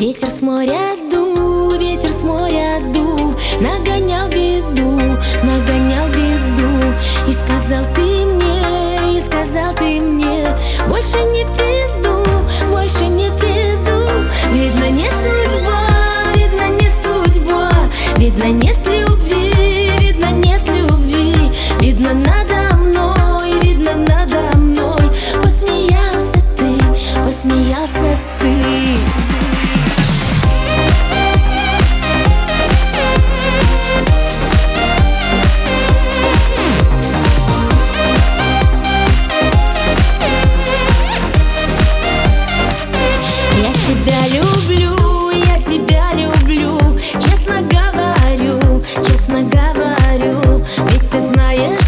Ветер с моря дул, ветер с моря дул, нагонял беду, нагонял беду. И сказал ты мне, и сказал ты мне, больше не приду, больше не приду. Видно, не судьба, видно, не судьба, видно, нет любви, видно, нет любви. Видно, надо мной, видно, надо мной. Посмеялся ты, посмеялся ты. Я тебя люблю, честно говорю, ведь ты знаешь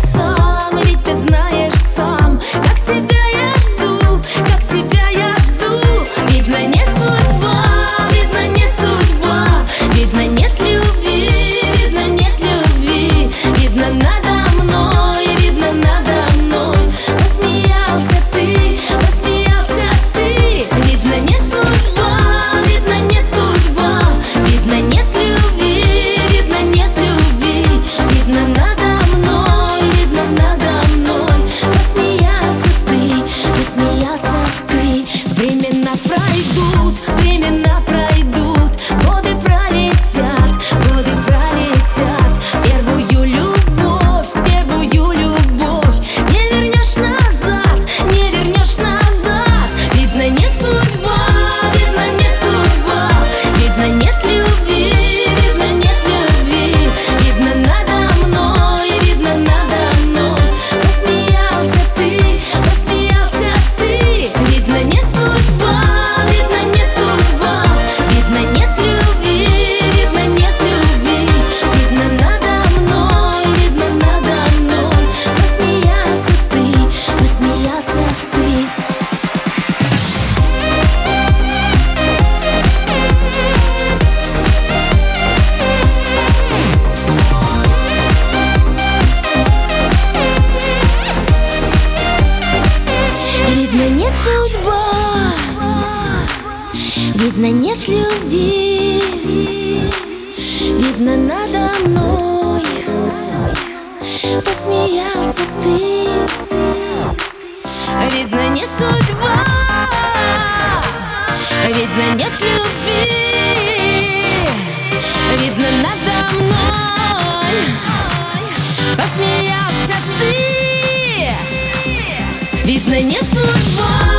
сам, как тебя я жду, как тебя я жду. Видно, не судьба, видно, не судьба, видно, нет любви, видно, нет любви. Видно, надо мной, видно, надо мной. Посмеялся ты, посмеялся ты. Видно, не судьба, видно, не судьба, видно, нет любви, видно, нет любви. Видно, надо мной, видно, надо мной. Посмеялся ты, посмеялся ты. Времена пройдут, времена пройдут, годы пролетят, годы пролетят. Первую любовь не вернешь назад, не вернешь назад. Видно, не судьба, видно, не судьба, видно, нет любви, видно, нет любви. Видно, надо мной, видно, надо мной. Посмеялся ты, посмеялся ты. Видно, не судьба, видно, не судьба, видно, нет любви, видно, нет любви. Видно, надо мной, видно, надо мной. Посмеялся ты, посмеялся ты. Видно, не судьба, видно, нет любви. Видно, надо мной. Посмеялся ты. Видно, не судьба, видно, нет любви. Видно, надо мной. Посмеялся ты. Видно, не судьба.